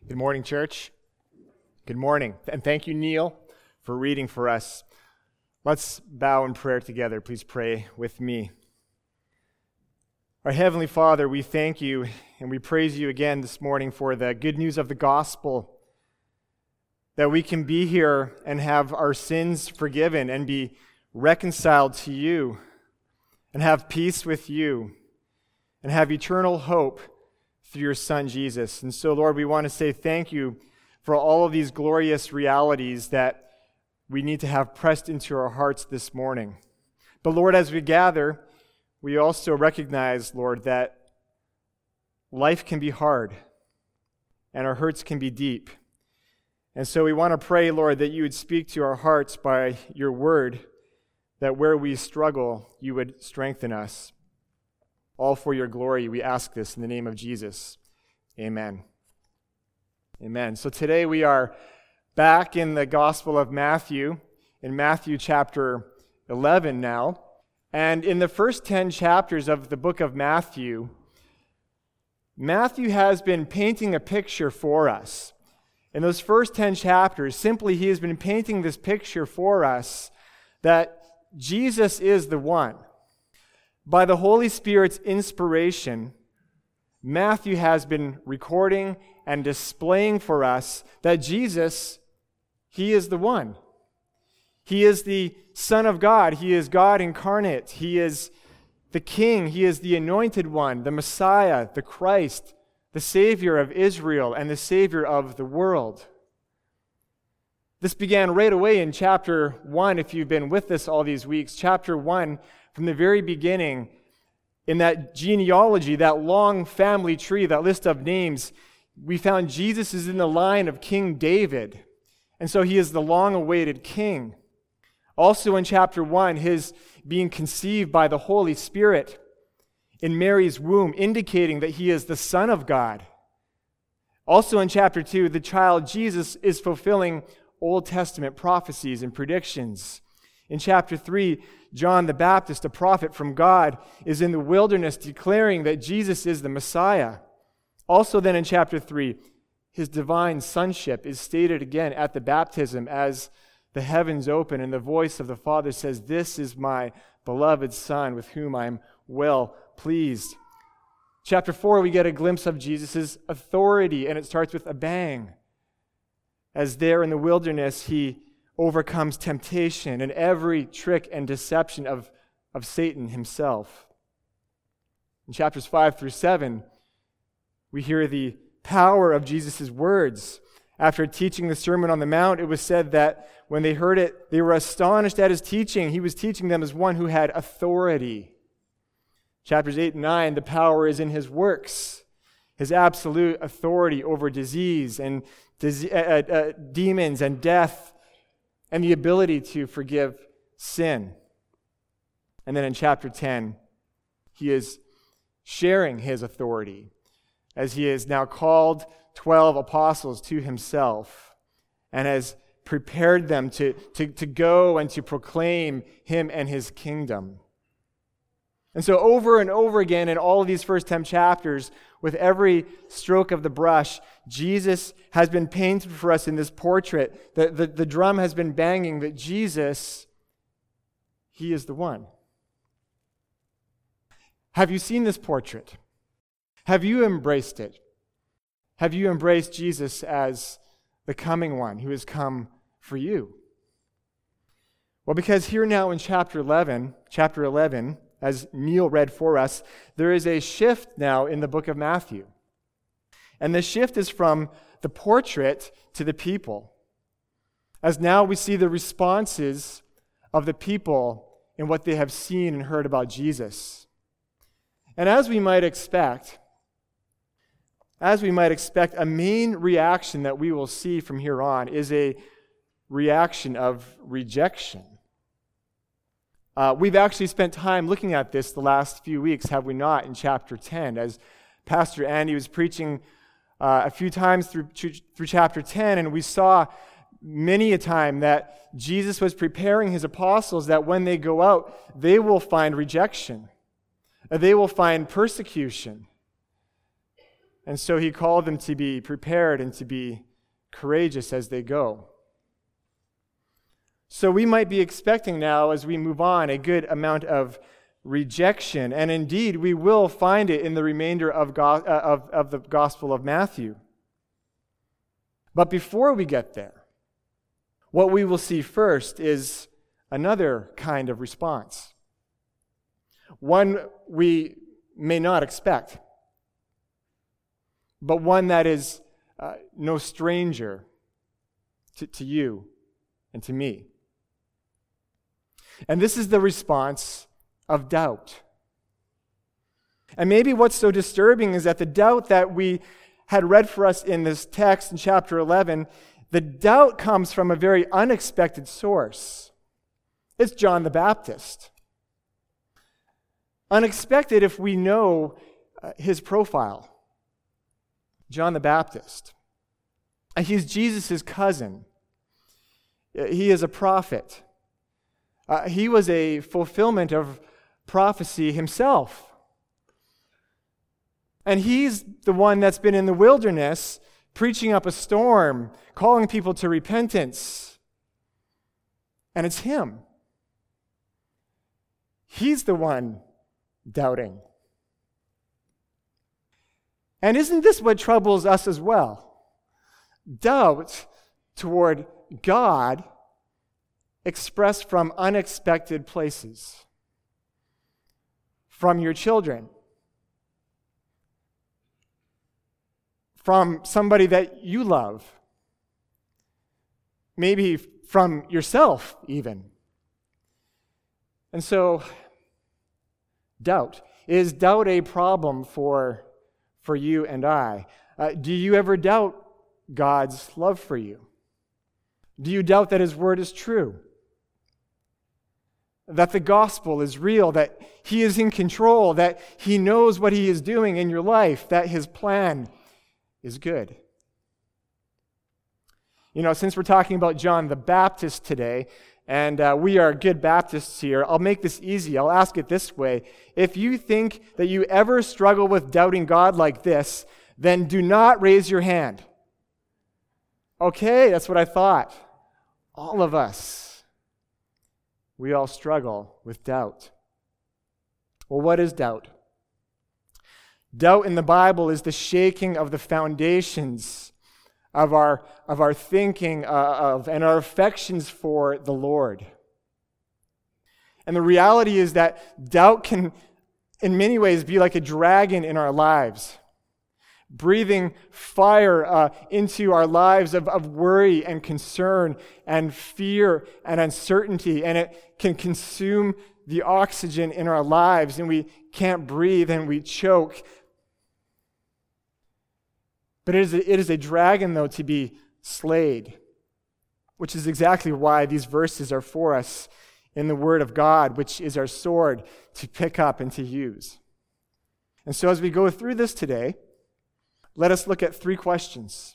Good morning, church. Good morning. And thank you, Neil, for reading for us. Let's bow in prayer together. Please pray with me. Our Heavenly Father, we thank you and we praise you again this morning for the good news of the gospel, that we can be here and have our sins forgiven and be reconciled to you and have peace with you and have eternal hope through your Son, Jesus. And so, Lord, we want to say thank you for all of these glorious realities that we need to have pressed into our hearts this morning. But, Lord, as we gather, we also recognize, Lord, that life can be hard and our hurts can be deep. And so we want to pray, Lord, that you would speak to our hearts by your word, that where we struggle, you would strengthen us. All for your glory, we ask this in the name of Jesus. Amen. Amen. So today we are back in the Gospel of Matthew, in Matthew chapter 11 now. And in the first 10 chapters of the book of Matthew, Matthew has been painting a picture for us. In those first 10 chapters, simply he has been painting this picture for us that Jesus is the one. By the Holy Spirit's inspiration, Matthew has been recording and displaying for us that Jesus, he is the one. He is the Son of God. He is God incarnate. He is the King. He is the Anointed One, the Messiah, the Christ, the Savior of Israel, and the Savior of the world. This began right away in chapter 1, if you've been with us all these weeks. Chapter 1, from the very beginning, in that genealogy, that long family tree, that list of names, we found Jesus is in the line of King David. And so he is the long-awaited king. Also in chapter 1, his being conceived by the Holy Spirit in Mary's womb, indicating that he is the Son of God. Also in chapter 2, the child Jesus is fulfilling Old Testament prophecies and predictions. In chapter 3, John the Baptist, a prophet from God, is in the wilderness declaring that Jesus is the Messiah. Also then in chapter 3, his divine sonship is stated again at the baptism as the heavens open and the voice of the Father says, "This is my beloved Son with whom I am well pleased." Chapter 4, we get a glimpse of Jesus' authority, and it starts with a bang. As there in the wilderness, he overcomes temptation and every trick and deception of Satan himself. In chapters 5 through 7, we hear the power of Jesus' words. After teaching the Sermon on the Mount, it was said that when they heard it, they were astonished at his teaching. He was teaching them as one who had authority. Chapters 8 and 9, the power is in his works, his absolute authority over disease and demons and death, and the ability to forgive sin. And then in chapter 10, he is sharing his authority as he has now called 12 apostles to himself and has prepared them to go and to proclaim him and his kingdom. And so over and over again in all of these first 10 chapters, with every stroke of the brush, Jesus has been painted for us in this portrait. The drum has been banging that Jesus, he is the one. Have you seen this portrait? Have you embraced it? Have you embraced Jesus as the coming one who has come for you? Well, because here now in chapter 11, as Neil read for us, there is a shift now in the book of Matthew. And the shift is from the portrait to the people. As now we see the responses of the people in what they have seen and heard about Jesus. And as we might expect, a main reaction that we will see from here on is a reaction of rejection. We've actually spent time looking at this the last few weeks, have we not, in chapter 10, as Pastor Andy was preaching a few times through chapter 10, and we saw many a time that Jesus was preparing his apostles that when they go out, they will find rejection. They will find persecution. And so he called them to be prepared and to be courageous as they go. So we might be expecting now, as we move on, a good amount of rejection. And indeed, we will find it in the remainder of the Gospel of Matthew. But before we get there, what we will see first is another kind of response. One we may not expect, but one that is no stranger to you and to me. And this is the response of doubt. And maybe what's so disturbing is that the doubt that we had read for us in this text in chapter 11, the doubt comes from a very unexpected source. It's John the Baptist. Unexpected if we know his profile. John the Baptist. He's Jesus' cousin. He is a prophet. He was a fulfillment of prophecy himself. And he's the one that's been in the wilderness preaching up a storm, calling people to repentance. And it's him. He's the one doubting. And isn't this what troubles us as well? Doubt toward God expressed from unexpected places. From your children. From somebody that you love. Maybe from yourself, even. And so, doubt. Is doubt a problem for you and I? Do you ever doubt God's love for you? Do you doubt that His Word is true? That the gospel is real, that He is in control, that He knows what He is doing in your life, that His plan is good. You know, since we're talking about John the Baptist today, and we are good Baptists here, I'll make this easy. I'll ask it this way. If you think that you ever struggle with doubting God like this, then do not raise your hand. Okay, that's what I thought. All of us, we all struggle with doubt. Well, what is doubt? Doubt in the Bible is the shaking of the foundations of our thinking and our affections for the Lord. And the reality is that doubt can, in many ways, be like a dragon in our lives, breathing fire into our lives of worry and concern and fear and uncertainty, and it can consume the oxygen in our lives, and we can't breathe and we choke. But it is a dragon, though, to be slayed, which is exactly why these verses are for us in the Word of God, which is our sword to pick up and to use. And so as we go through this today, let us look at 3 questions.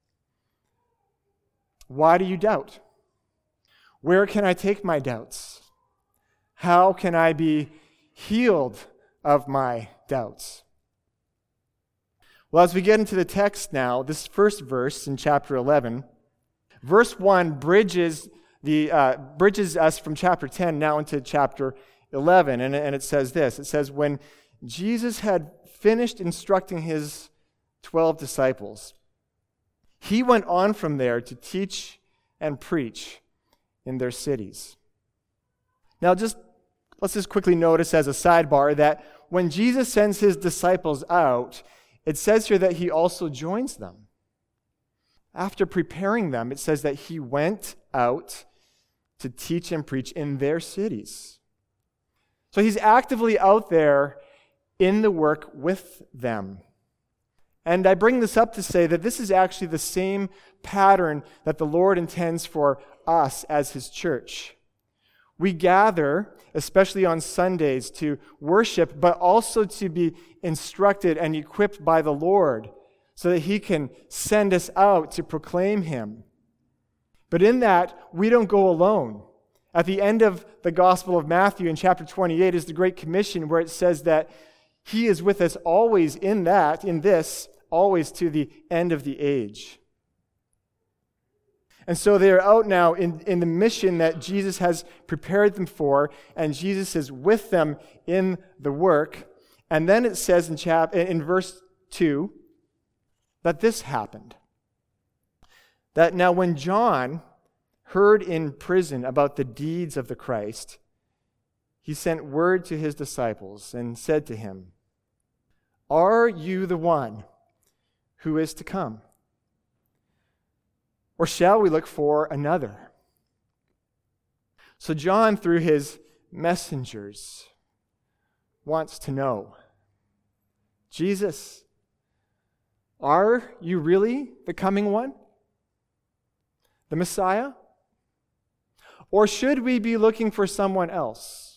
Why do you doubt? Where can I take my doubts? How can I be healed of my doubts? Well, as we get into the text now, this first verse in chapter 11, verse 1 bridges us from chapter 10 now into chapter 11, and it says this. It says, when Jesus had finished instructing His 12 disciples, He went on from there to teach and preach in their cities. Now, let's just quickly notice as a sidebar that when Jesus sends His disciples out, it says here that He also joins them. After preparing them, it says that He went out to teach and preach in their cities. So He's actively out there in the work with them. And I bring this up to say that this is actually the same pattern that the Lord intends for us as His church. We gather, especially on Sundays, to worship, but also to be instructed and equipped by the Lord so that He can send us out to proclaim Him. But in that, we don't go alone. At the end of the Gospel of Matthew in chapter 28 is the Great Commission, where it says that He is with us always in this, always to the end of the age. And so they are out now in the mission that Jesus has prepared them for, and Jesus is with them in the work. And then it says in verse 2 that this happened. That now when John heard in prison about the deeds of the Christ, he sent word to his disciples and said to him, "Are you the one who is to come? Or shall we look for another?" So John, through his messengers, wants to know, Jesus, are you really the coming one? The Messiah? Or should we be looking for someone else?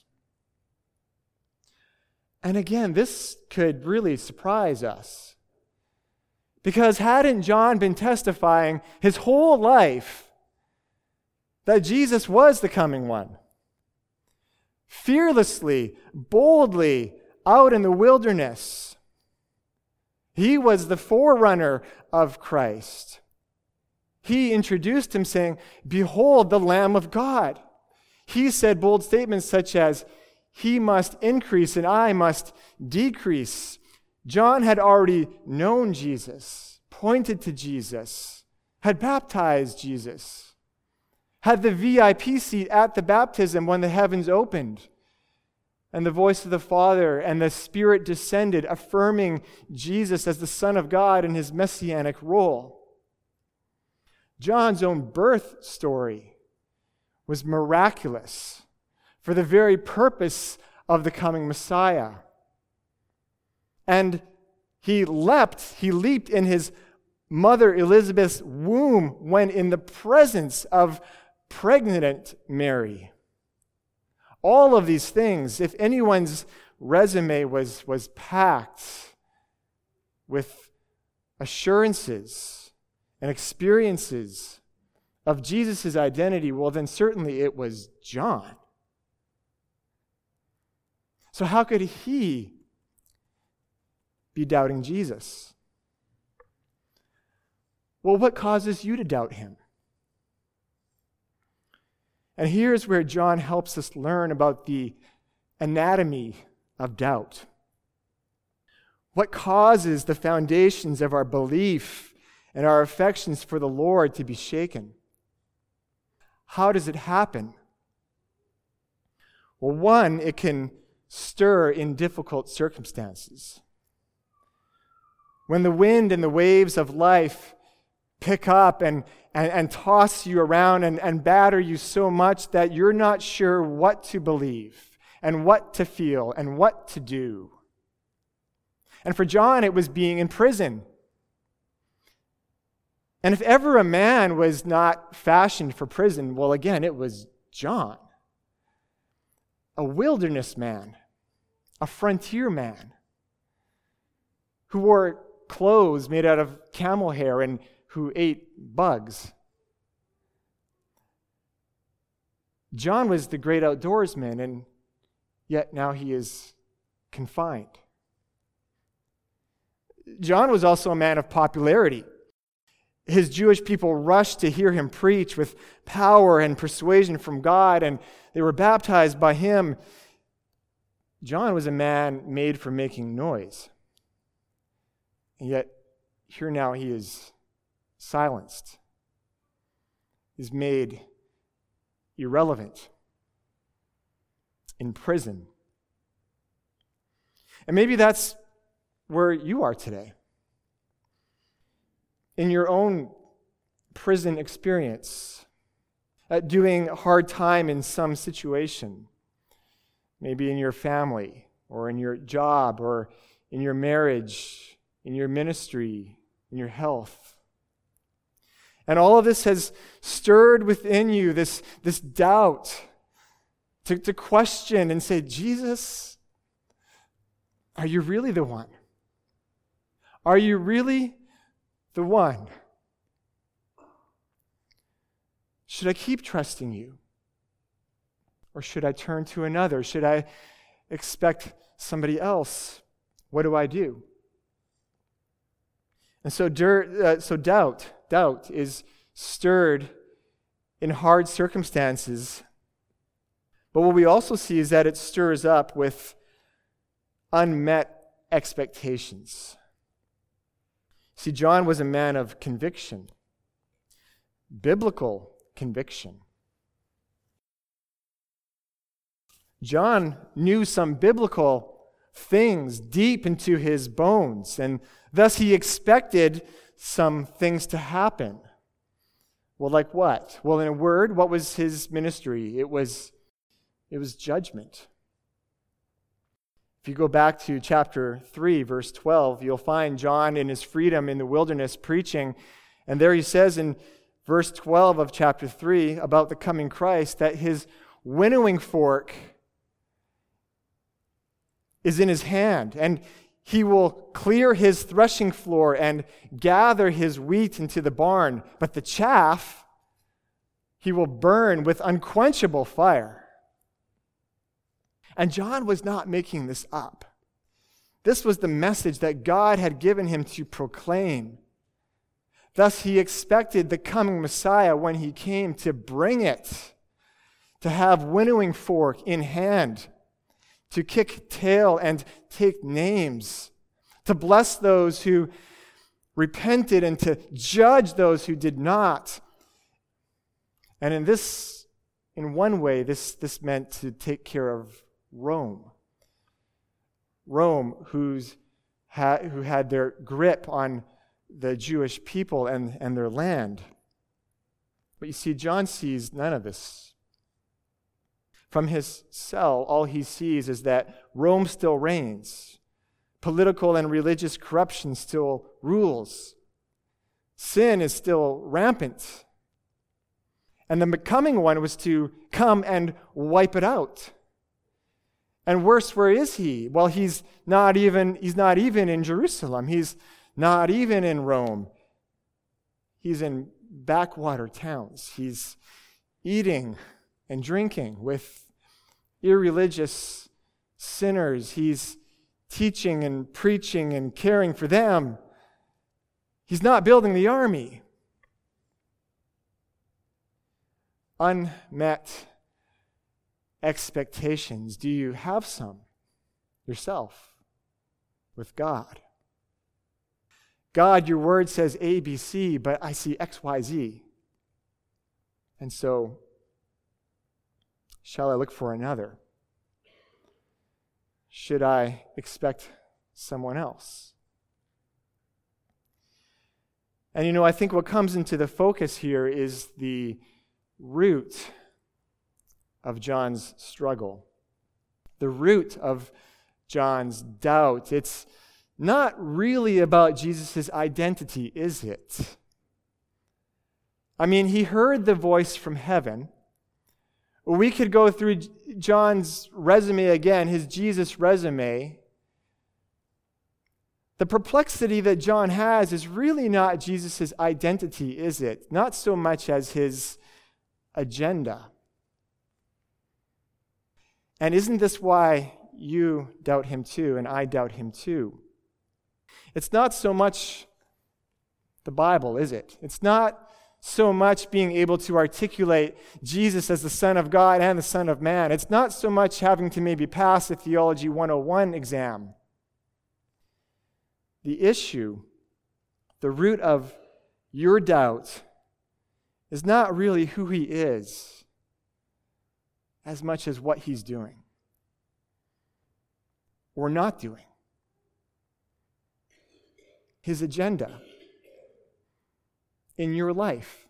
And again, this could really surprise us. Because hadn't John been testifying his whole life that Jesus was the coming one? Fearlessly, boldly, out in the wilderness. He was the forerunner of Christ. He introduced him saying, "Behold the Lamb of God." He said bold statements such as, "He must increase and I must decrease." John had already known Jesus, pointed to Jesus, had baptized Jesus, had the VIP seat at the baptism when the heavens opened, and the voice of the Father and the Spirit descended, affirming Jesus as the Son of God in his messianic role. John's own birth story was miraculous for the very purpose of the coming Messiah. And he leaped in his mother Elizabeth's womb when in the presence of pregnant Mary. All of these things, if anyone's resume was packed with assurances and experiences of Jesus' identity, well, then certainly it was John. So how could he be doubting Jesus? Well, what causes you to doubt him? And here's where John helps us learn about the anatomy of doubt. What causes the foundations of our belief and our affections for the Lord to be shaken? How does it happen? Well, one, it can stir in difficult circumstances. When the wind and the waves of life pick up and toss you around and batter you so much that you're not sure what to believe and what to feel and what to do. And for John, it was being in prison. And if ever a man was not fashioned for prison, well, again, it was John. A wilderness man, a frontier man, who wore clothes made out of camel hair and who ate bugs. John was the great outdoorsman, and yet now he is confined. John was also a man of popularity. His Jewish people rushed to hear him preach with power and persuasion from God, and they were baptized by him. John was a man made for making noise. And yet, here now he is silenced. He's made irrelevant, in prison. And maybe that's where you are today. In your own prison experience, doing hard time in some situation, maybe in your family, or in your job, or in your marriage, in your ministry, in your health. And all of this has stirred within you this doubt to question and say, Jesus, are you really the one? Are you really the one? Should I keep trusting you? Or should I turn to another? Should I expect somebody else? What do I do? And so doubt is stirred in hard circumstances. But what we also see is that it stirs up with unmet expectations. See, John was a man of conviction, biblical conviction. John knew some biblical things deep into his bones, and thus he expected some things to happen. Well, like what? Well, in a word, what was his ministry? It was judgment. If you go back to chapter 3, verse 12, you'll find John in his freedom in the wilderness preaching, and there he says in verse 12 of chapter 3 about the coming Christ that his winnowing fork is in his hand, and he will clear his threshing floor and gather his wheat into the barn, but the chaff he will burn with unquenchable fire. And John was not making this up. This was the message that God had given him to proclaim. Thus, he expected the coming Messiah, when he came, to bring it, to have winnowing fork in hand, to kick tail and take names, to bless those who repented and to judge those who did not. And in one way, this meant to take care of Rome, who had their grip on the Jewish people and their land. But you see, John sees none of this. From his cell, all he sees is that Rome still reigns. Political and religious corruption still rules. Sin is still rampant. And the coming one was to come and wipe it out. And worse, where is he? Well, he's not even in Jerusalem. He's not even in Rome. He's in backwater towns. He's eating and drinking with irreligious sinners. He's teaching and preaching and caring for them. He's not building the army. Unmet expectations. Do you have some yourself with God? God, your word says A, B, C, but I see X, Y, Z. And so, shall I look for another? Should I expect someone else? And I think what comes into the focus here is the root of John's struggle, the root of John's doubt. It's not really about Jesus' identity, is it? I mean, he heard the voice from heaven. We could go through John's resume again, his Jesus resume. The perplexity that John has is really not Jesus' identity, is it? Not so much as his agenda. And isn't this why you doubt him too, and I doubt him too? It's not so much the Bible, is it? It's not so much being able to articulate Jesus as the Son of God and the Son of Man. It's not so much having to maybe pass a Theology 101 exam. The issue, the root of your doubt, is not really who he is as much as what he's doing or not doing. His agenda in your life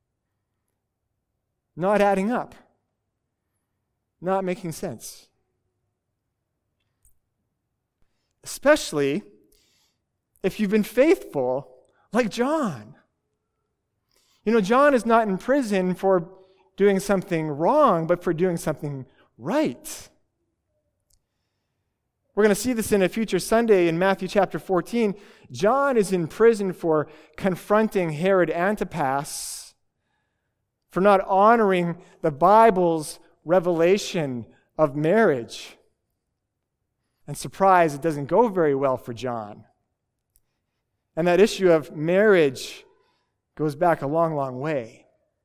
not adding up, not making sense. Especially if you've been faithful like John. John is not in prison for doing something wrong, but for doing something right. We're going to see this in a future Sunday in Matthew chapter 14. John is in prison for confronting Herod Antipas, for not honoring the Bible's revelation of marriage. And surprise, it doesn't go very well for John. And that issue of marriage goes back a long, long way.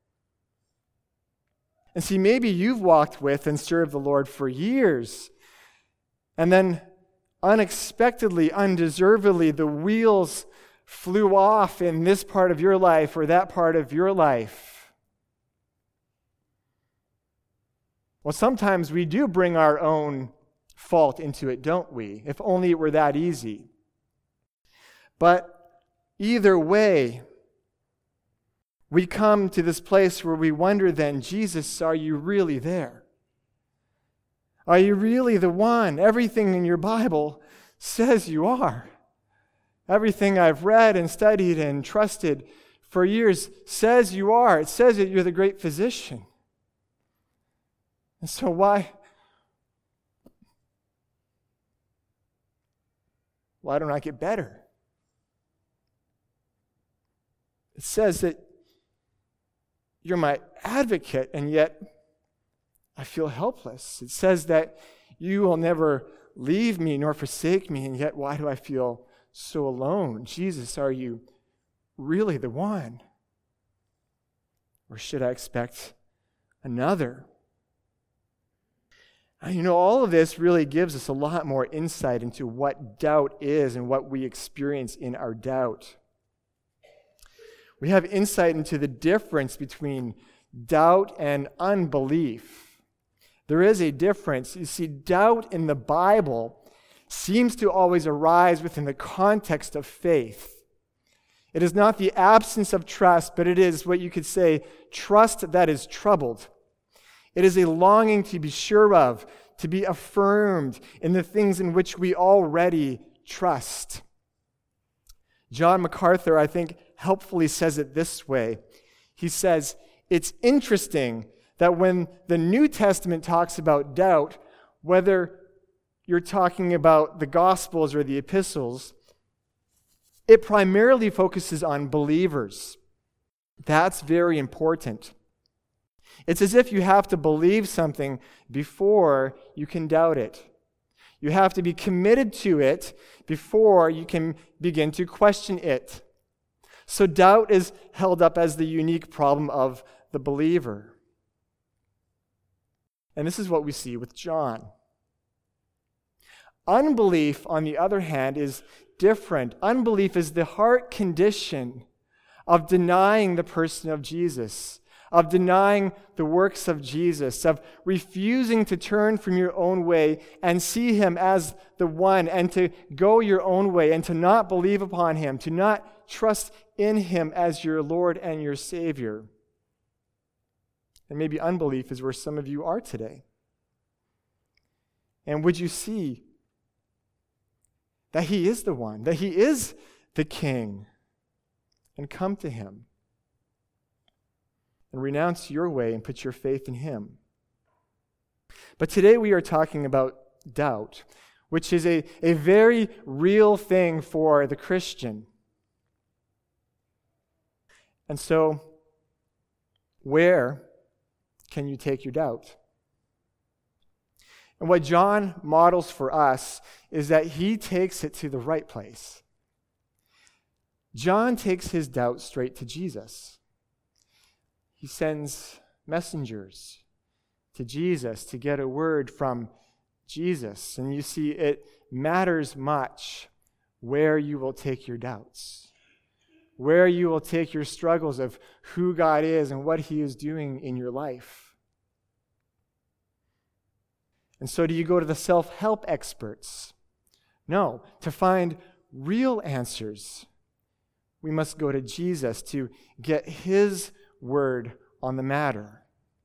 And see, maybe you've walked with and served the Lord for years, and then unexpectedly, undeservedly, the wheels flew off in this part of your life or that part of your life. Well, sometimes we do bring our own fault into it, don't we? If only it were that easy. But either way, we come to this place where we wonder then, Jesus, are you really there? Are you really the one? Everything in your Bible says you are. Everything I've read and studied and trusted for years says you are. It says that you're the great physician. And so why don't I get better? It says that you're my advocate, and yet I feel helpless. It says that you will never leave me nor forsake me, and yet why do I feel so alone? Jesus, are you really the one? Or should I expect another? And all of this really gives us a lot more insight into what doubt is and what we experience in our doubt. We have insight into the difference between doubt and unbelief. There is a difference. You see, doubt in the Bible seems to always arise within the context of faith. It is not the absence of trust, but it is what you could say, trust that is troubled. It is a longing to be sure of, to be affirmed in the things in which we already trust. John MacArthur, I think, helpfully says it this way. He says, it's interesting that when the New Testament talks about doubt, whether you're talking about the Gospels or the epistles, it primarily focuses on believers. That's very important. It's as if you have to believe something before you can doubt it. You have to be committed to it before you can begin to question it. So doubt is held up as the unique problem of the believer. And this is what we see with John. Unbelief, on the other hand, is different. Unbelief is the heart condition of denying the person of Jesus, of denying the works of Jesus, of refusing to turn from your own way and see him as the one, and to go your own way and to not believe upon him, to not trust in him as your Lord and your Savior. And maybe unbelief is where some of you are today. And would you see that he is the one, that he is the King, and come to him and renounce your way and put your faith in him? But today we are talking about doubt, which is a very real thing for the Christian. And so, where can you take your doubt? And what John models for us is that he takes it to the right place. John takes his doubt straight to Jesus. He sends messengers to Jesus to get a word from Jesus. And you see, it matters much where you will take your doubts, where you will take your struggles of who God is and what he is doing in your life. And so do you go to the self-help experts? No. To find real answers, we must go to Jesus to get his word on the matter.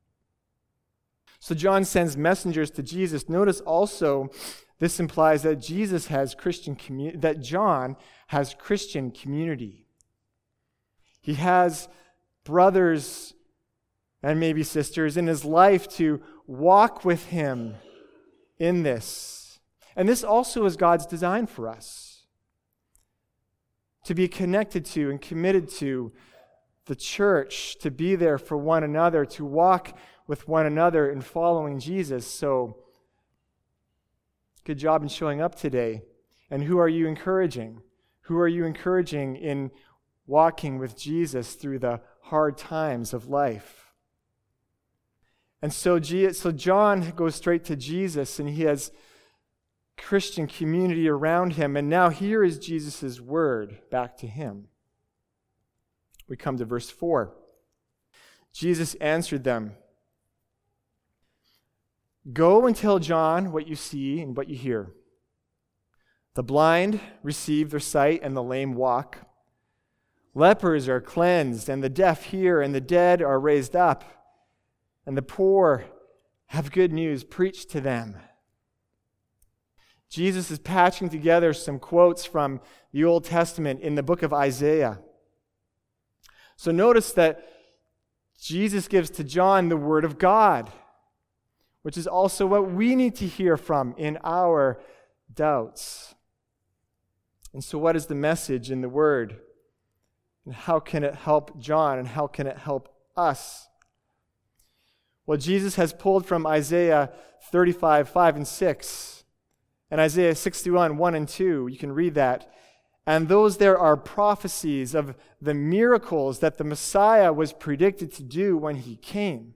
So John sends messengers to Jesus. Notice also, this implies that Jesus has that John has Christian community. He has brothers and maybe sisters in his life to walk with him in this. And this also is God's design for us, to be connected to and committed to the church, to be there for one another, to walk with one another in following Jesus. So, good job in showing up today. And who are you encouraging? Who are you encouraging in walking with Jesus through the hard times of life? And so John goes straight to Jesus, and he has Christian community around him, and now here is Jesus' word back to him. We come to verse 4. Jesus answered them, "Go and tell John what you see and what you hear. The blind receive their sight, and the lame walk. Lepers are cleansed, and the deaf hear, and the dead are raised up, and the poor have good news preached to them." Jesus is patching together some quotes from the Old Testament in the book of Isaiah. So notice that Jesus gives to John the Word of God, which is also what we need to hear from in our doubts. And so what is the message in the Word? And how can it help John, and how can it help us? Well, Jesus has pulled from Isaiah 35, 5 and 6, and Isaiah 61, 1 and 2. You can read that. And those there are prophecies of the miracles that the Messiah was predicted to do when he came.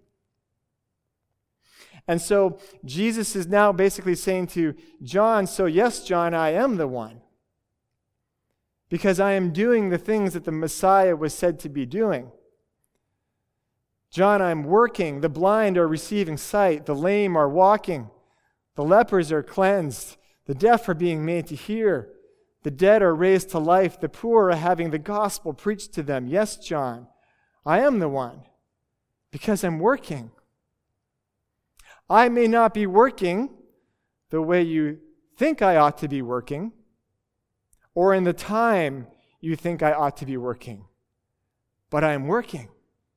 And so Jesus is now basically saying to John, so yes, John, I am the one. Because I am doing the things that the Messiah was said to be doing. John, I'm working. The blind are receiving sight. The lame are walking. The lepers are cleansed. The deaf are being made to hear. The dead are raised to life. The poor are having the gospel preached to them. Yes, John, I am the one. Because I'm working. I may not be working the way you think I ought to be working, or in the time you think I ought to be working, but I'm working.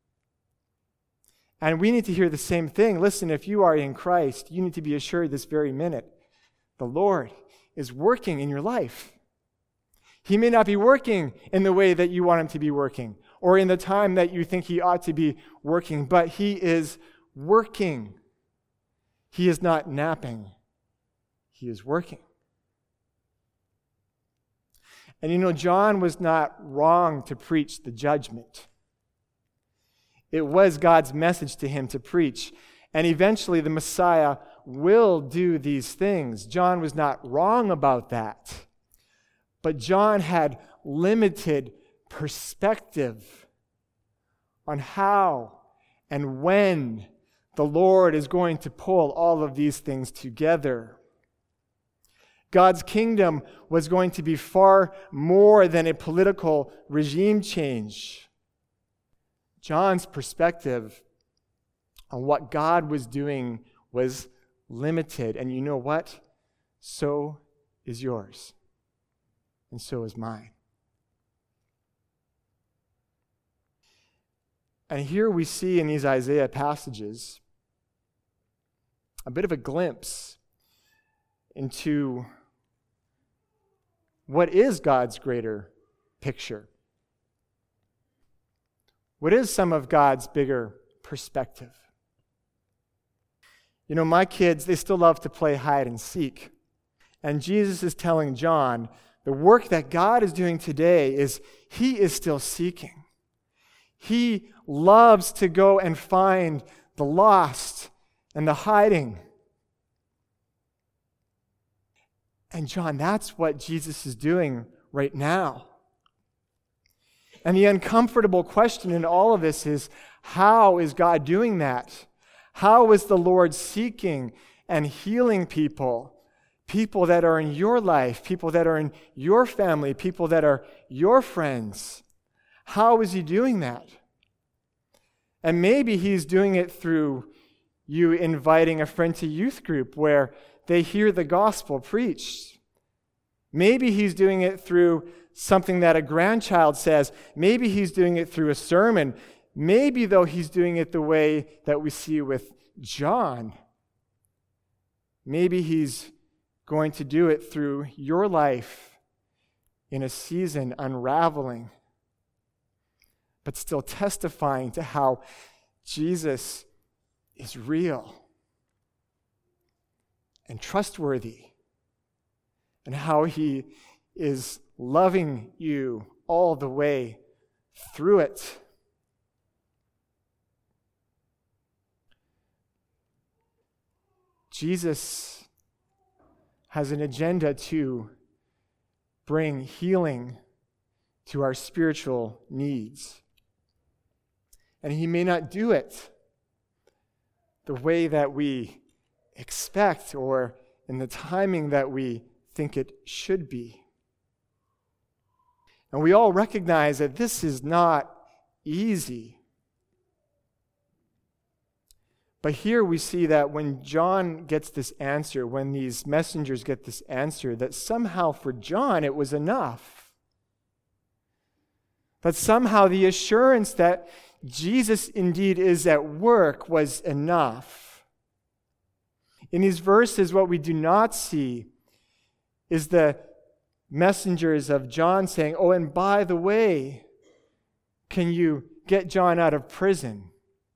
And we need to hear the same thing. Listen, if you are in Christ, you need to be assured this very minute, the Lord is working in your life. He may not be working in the way that you want him to be working, or in the time that you think he ought to be working, but he is working. He is not napping. He is working. And you know, John was not wrong to preach the judgment. It was God's message to him to preach. And eventually the Messiah will do these things. John was not wrong about that. But John had limited perspective on how and when the Lord is going to pull all of these things together. God's kingdom was going to be far more than a political regime change. John's perspective on what God was doing was limited. And you know what? So is yours. And so is mine. And here we see in these Isaiah passages a bit of a glimpse into what is God's greater picture. What is some of God's bigger perspective? You know, my kids, they still love to play hide and seek. And Jesus is telling John, the work that God is doing today is he is still seeking. He loves to go and find the lost and the hiding. And John, that's what Jesus is doing right now. And the uncomfortable question in all of this is, how is God doing that? How is the Lord seeking and healing people? People that are in your life, people that are in your family, people that are your friends. How is he doing that? And maybe he's doing it through you inviting a friend to youth group where they hear the gospel preached. Maybe he's doing it through something that a grandchild says. Maybe he's doing it through a sermon. Maybe, though, he's doing it the way that we see with John. Maybe he's going to do it through your life in a season unraveling, but still testifying to how Jesus is real and trustworthy, and how he is loving you all the way through it. Jesus has an agenda to bring healing to our spiritual needs. And he may not do it the way that we expect or in the timing that we think it should be. And we all recognize that this is not easy. But here we see that when John gets this answer, when these messengers get this answer, that somehow for John it was enough. That somehow the assurance that Jesus indeed is at work was enough. In these verses, what we do not see is the messengers of John saying, "Oh, and by the way, can you get John out of prison?"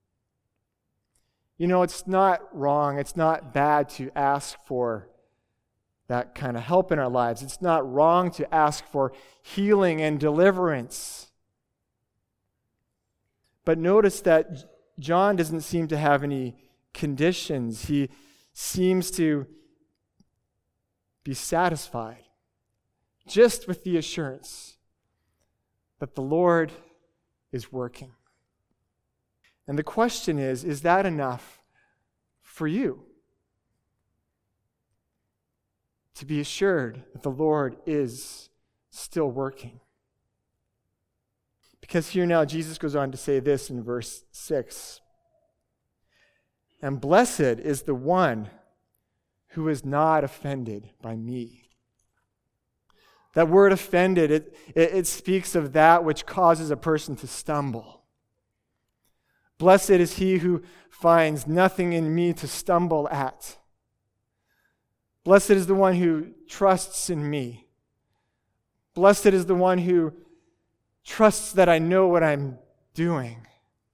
You know, it's not wrong, it's not bad to ask for that kind of help in our lives. It's not wrong to ask for healing and deliverance. But notice that John doesn't seem to have any conditions. He seems to be satisfied just with the assurance that the Lord is working. And the question is that enough for you? To be assured that the Lord is still working. Because here now Jesus goes on to say this in verse 6. "And blessed is the one who is not offended by me." That word offended, it speaks of that which causes a person to stumble. Blessed is he who finds nothing in me to stumble at. Blessed is the one who trusts in me. Blessed is the one who trusts that I know what I'm doing.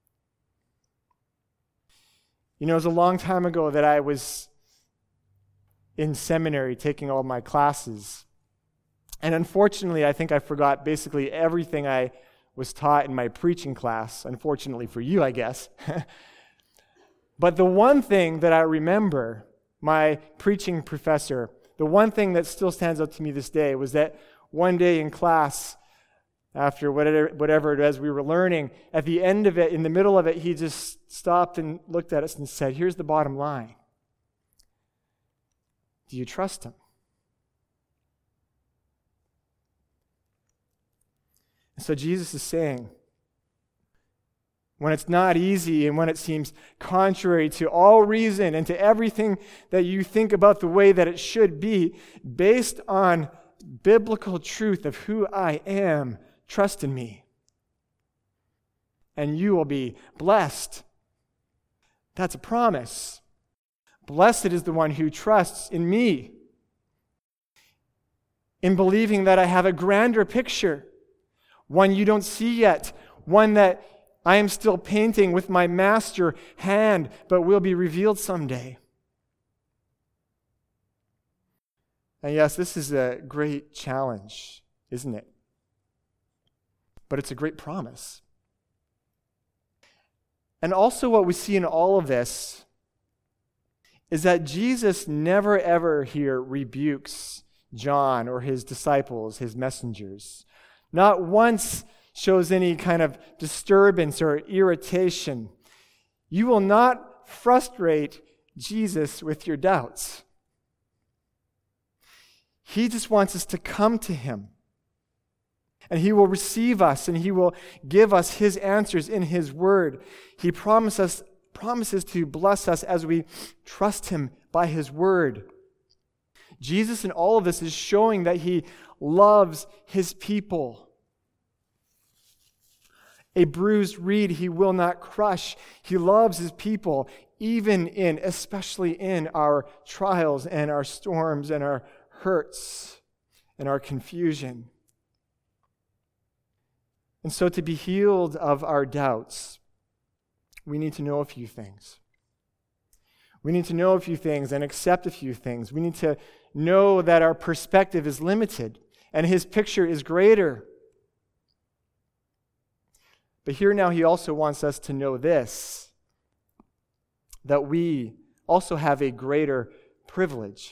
You know, it was a long time ago that I was in seminary taking all my classes. And unfortunately, I think I forgot basically everything I was taught in my preaching class. Unfortunately for you, I guess. But the one thing that I remember, my preaching professor, the one thing that still stands out to me this day was that one day in class, after whatever it was we were learning, at the end of it, in the middle of it, he just stopped and looked at us and said, "Here's the bottom line. Do you trust him?" And so Jesus is saying, when it's not easy and when it seems contrary to all reason and to everything that you think about the way that it should be, based on biblical truth of who I am, trust in me, and you will be blessed. That's a promise. Blessed is the one who trusts in me, in believing that I have a grander picture, one you don't see yet, one that I am still painting with my master hand, but will be revealed someday. And yes, this is a great challenge, isn't it? But it's a great promise. And also what we see in all of this is that Jesus never ever here rebukes John or his disciples, his messengers. Not once shows any kind of disturbance or irritation. You will not frustrate Jesus with your doubts. He just wants us to come to him. And he will receive us and he will give us his answers in his word. He promises to bless us as we trust him by his word. Jesus in all of this is showing that he loves his people. A bruised reed he will not crush. He loves his people, especially in our trials and our storms and our hurts and our confusion. And so to be healed of our doubts, we need to know a few things. We need to know a few things and accept a few things. We need to know that our perspective is limited and his picture is greater. But here now he also wants us to know this, that we also have a greater privilege.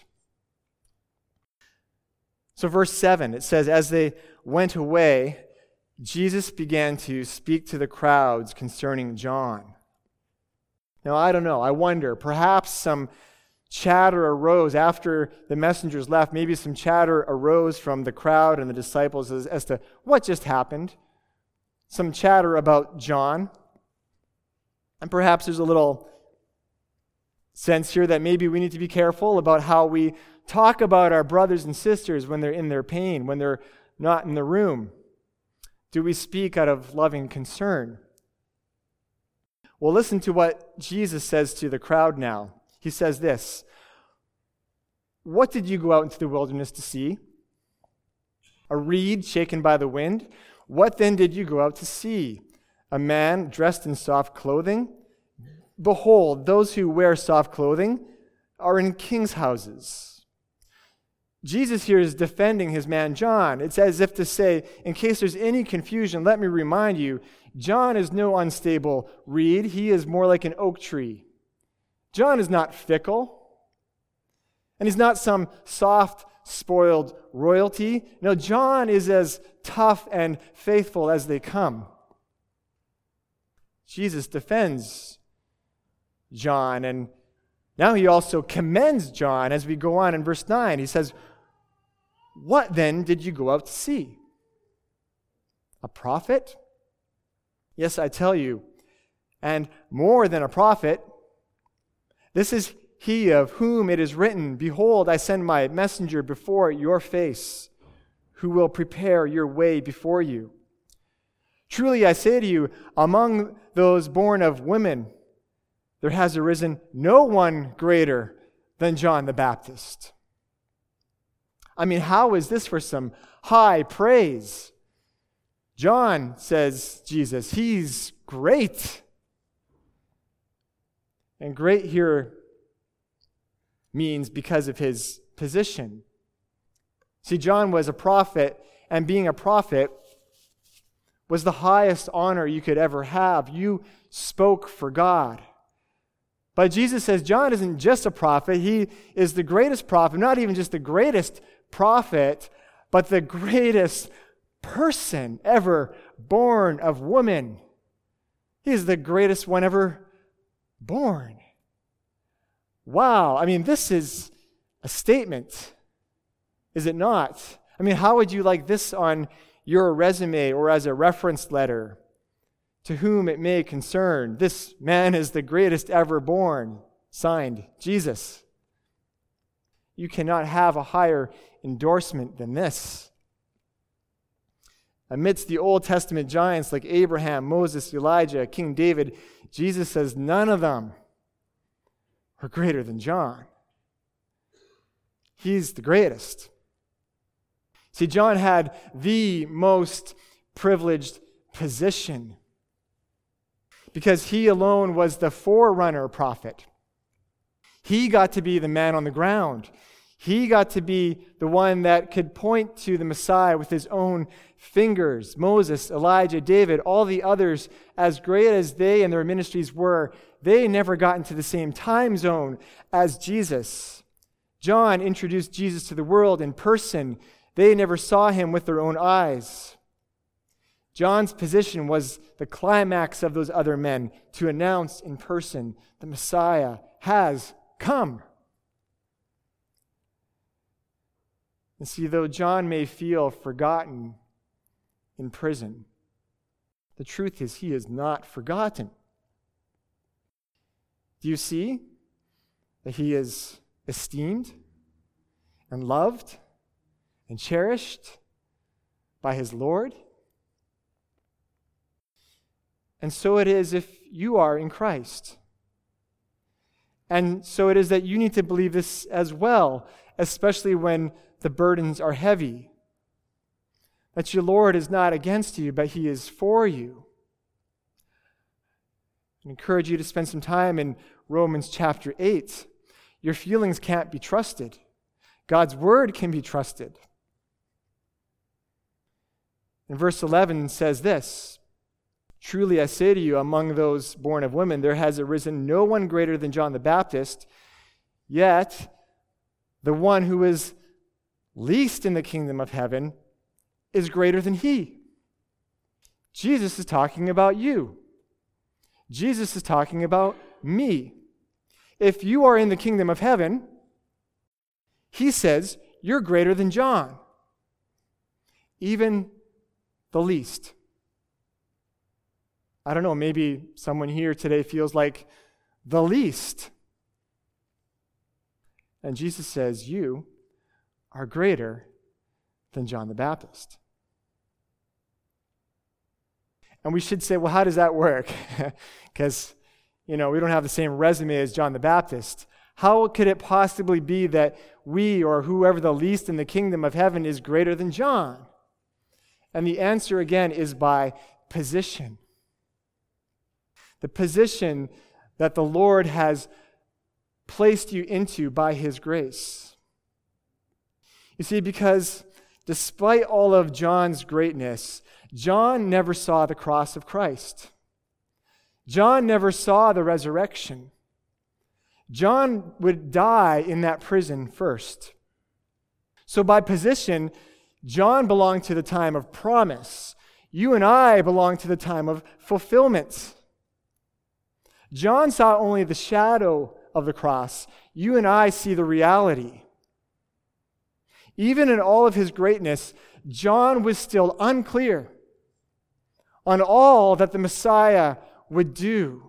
So verse 7, it says, as they went away, Jesus began to speak to the crowds concerning John. Now, I don't know. I wonder, perhaps some chatter arose after the messengers left. Maybe some chatter arose from the crowd and the disciples as to what just happened. Some chatter about John. And perhaps there's a little sense here that maybe we need to be careful about how we talk about our brothers and sisters when they're in their pain, when they're not in the room. Do we speak out of loving concern? Well, listen to what Jesus says to the crowd now. He says this, "What did you go out into the wilderness to see? A reed shaken by the wind? What then did you go out to see? A man dressed in soft clothing? Behold, those who wear soft clothing are in kings' houses." Jesus here is defending his man John. It's as if to say, in case there's any confusion, let me remind you, John is no unstable reed. He is more like an oak tree. John is not fickle. And he's not some soft, spoiled royalty. No, John is as tough and faithful as they come. Jesus defends John, and now he also commends John as we go on in verse 9. He says, "What then did you go out to see? A prophet? Yes, I tell you, and more than a prophet. This is he of whom it is written, 'Behold, I send my messenger before your face, who will prepare your way before you.' Truly I say to you, among those born of women, there has arisen no one greater than John the Baptist." I mean, how is this for some high praise? John, says Jesus, he's great. And great here means because of his position. See, John was a prophet, and being a prophet was the highest honor you could ever have. You spoke for God. But Jesus says John isn't just a prophet. He is the greatest prophet, not even just the greatest prophet, but the greatest person ever born of woman. He is the greatest one ever born. Wow, I mean, this is a statement, is it not? I mean, how would you like this on your resume or as a reference letter? To whom it may concern, this man is the greatest ever born. Signed, Jesus. You cannot have a higher endorsement than this. Amidst the Old Testament giants like Abraham, Moses, Elijah, King David, Jesus says none of them are greater than John. He's the greatest. See, John had the most privileged position because he alone was the forerunner prophet. He got to be the man on the ground. He got to be the one that could point to the Messiah with his own fingers. Moses, Elijah, David, all the others, as great as they and their ministries were, they never got into the same time zone as Jesus. John introduced Jesus to the world in person. They never saw him with their own eyes. John's position was the climax of those other men to announce in person the Messiah has come. And see, though John may feel forgotten in prison, the truth is he is not forgotten. Do you see that he is esteemed and loved and cherished by his Lord? And so it is if you are in Christ. And so it is that you need to believe this as well, especially when the burdens are heavy. That your Lord is not against you, but he is for you. I encourage you to spend some time in Romans chapter 8. Your feelings can't be trusted. God's word can be trusted. And verse 11 says this, "Truly I say to you, among those born of women, there has arisen no one greater than John the Baptist, yet the one who is least in the kingdom of heaven is greater than he." Jesus is talking about you. Jesus is talking about me. If you are in the kingdom of heaven, he says, you're greater than John, even the least. I don't know, maybe someone here today feels like the least. And Jesus says, you are greater than John the Baptist. And we should say, well, how does that work? Because, we don't have the same resume as John the Baptist. How could it possibly be that we, or whoever the least in the kingdom of heaven, is greater than John? And the answer, again, is by position. The position that the Lord has placed you into by his grace. You see, because despite all of John's greatness, John never saw the cross of Christ. John never saw the resurrection. John would die in that prison first. So by position, John belonged to the time of promise. You and I belong to the time of fulfillment. John saw only the shadow of the cross. You and I see the reality. Even in all of his greatness, John was still unclear on all that the Messiah would do.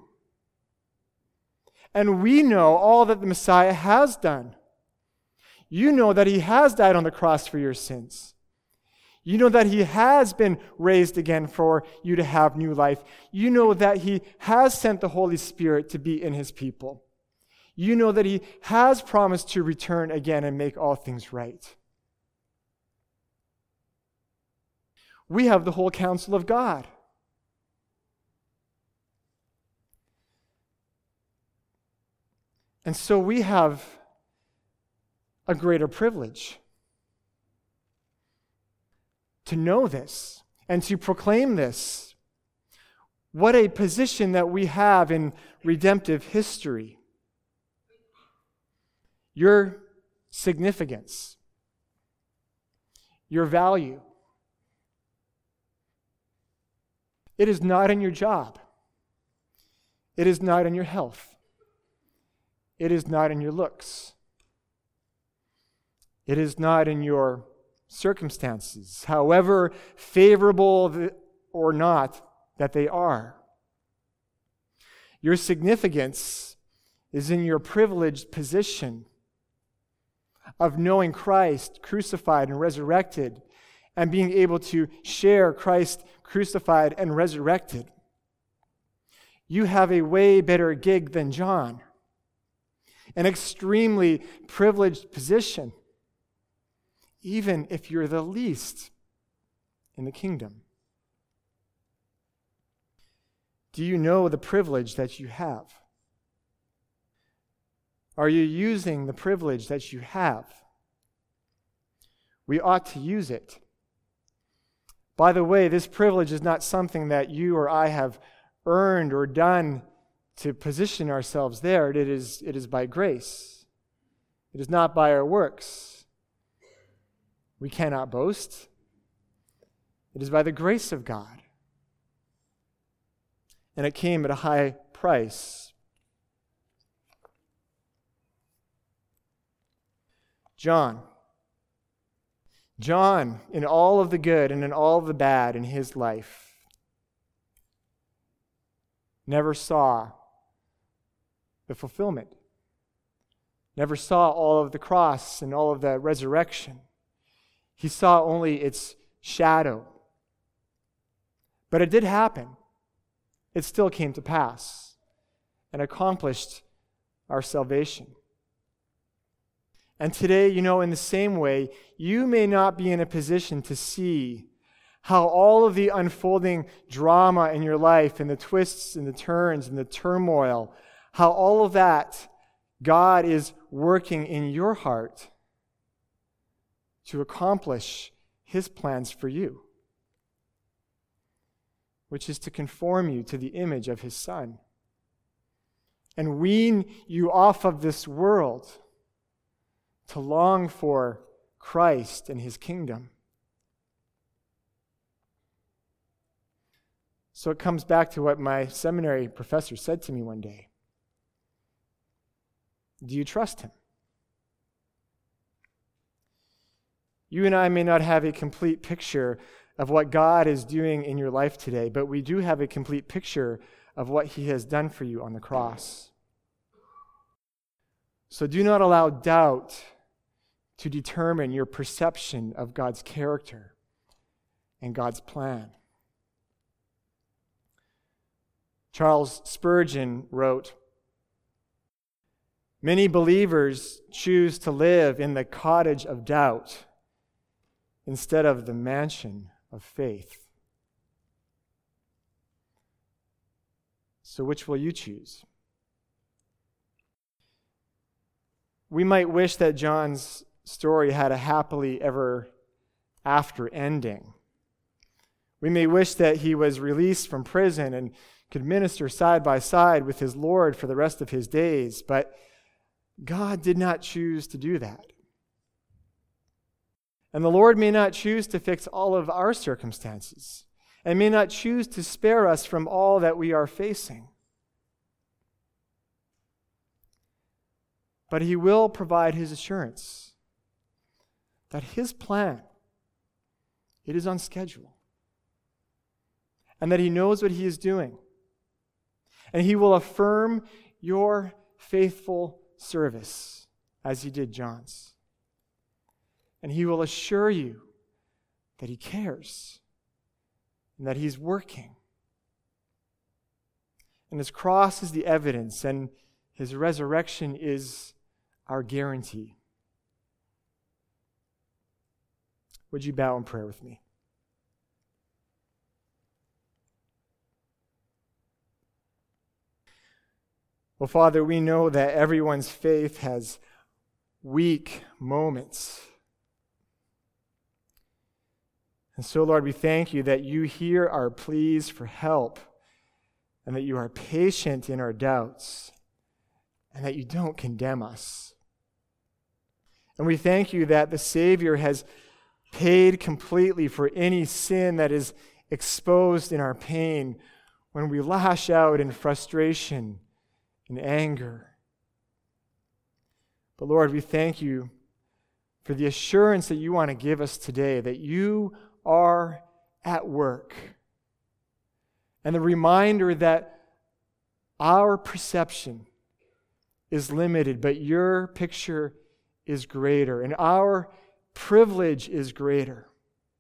And we know all that the Messiah has done. You know that he has died on the cross for your sins. You know that he has been raised again for you to have new life. You know that he has sent the Holy Spirit to be in his people. You know that he has promised to return again and make all things right. We have the whole counsel of God. And so we have a greater privilege to know this and to proclaim this. What a position that we have in redemptive history. Your significance, your value. It is not in your job. It is not in your health. It is not in your looks. It is not in your circumstances, however favorable or not that they are. Your significance is in your privileged position of knowing Christ crucified and resurrected and being able to share Christ crucified and resurrected. You have a way better gig than John. An extremely privileged position, even if you're the least in the kingdom. Do you know the privilege that you have? Are you using the privilege that you have? We ought to use it. By the way, this privilege is not something that you or I have earned or done to position ourselves there. It is by grace. It is not by our works. We cannot boast. It is by the grace of God. And it came at a high price. John, in all of the good and in all of the bad in his life, never saw the fulfillment, never saw all of the cross and all of the resurrection. He saw only its shadow. But it did happen. It still came to pass and accomplished our salvation. And today, in the same way, you may not be in a position to see how all of the unfolding drama in your life and the twists and the turns and the turmoil, how all of that God is working in your heart to accomplish his plans for you. which is to conform you to the image of his Son, and wean you off of this world to long for Christ and his kingdom. So it comes back to what my seminary professor said to me one day. Do you trust him? You and I may not have a complete picture of what God is doing in your life today, but we do have a complete picture of what he has done for you on the cross. So do not allow doubt to determine your perception of God's character and God's plan. Charles Spurgeon wrote, "Many believers choose to live in the cottage of doubt instead of the mansion of faith." So which will you choose? We might wish that John's story had a happily ever after ending. We may wish that he was released from prison and could minister side by side with his Lord for the rest of his days, but God did not choose to do that. And the Lord may not choose to fix all of our circumstances, and may not choose to spare us from all that we are facing. But he will provide his assurance that his plan, it is on schedule, and that he knows what he is doing. And he will affirm your faithful service as he did John's. And he will assure you that he cares and that he's working. And his cross is the evidence, and his resurrection is our guarantee. Would you bow in prayer with me? Well, Father, we know that everyone's faith has weak moments. And so, Lord, we thank you that you hear our pleas for help, and that you are patient in our doubts, and that you don't condemn us. And we thank you that the Savior has paid completely for any sin that is exposed in our pain when we lash out in frustration and anger. But Lord, we thank you for the assurance that you want to give us today, that you are at work. And the reminder that our perception is limited, but your picture is greater, and our privilege is greater.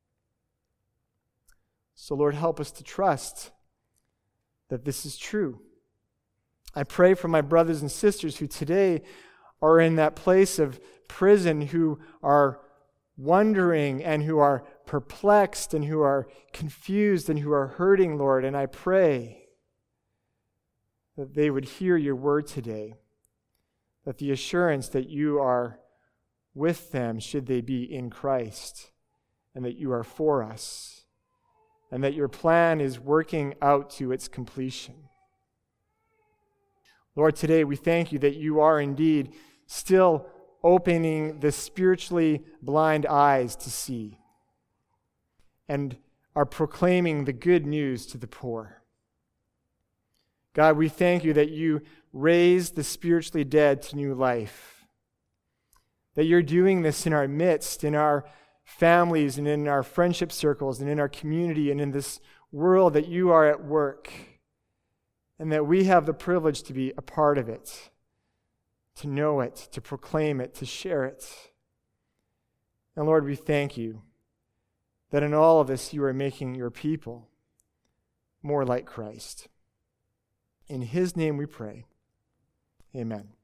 So Lord, help us to trust that this is true. I pray for my brothers and sisters who today are in that place of prison, who are wondering and who are perplexed and who are confused and who are hurting, Lord. And I pray that they would hear your word today, that the assurance that you are with them should they be in Christ, and that you are for us, and that your plan is working out to its completion. Lord, today we thank you that you are indeed still opening the spiritually blind eyes to see, and are proclaiming the good news to the poor. God, we thank you that you raised the spiritually dead to new life, that you're doing this in our midst, in our families and in our friendship circles and in our community and in this world, that you are at work, and that we have the privilege to be a part of it, to know it, to proclaim it, to share it. And Lord, we thank you that in all of this you are making your people more like Christ. In his name we pray. Amen.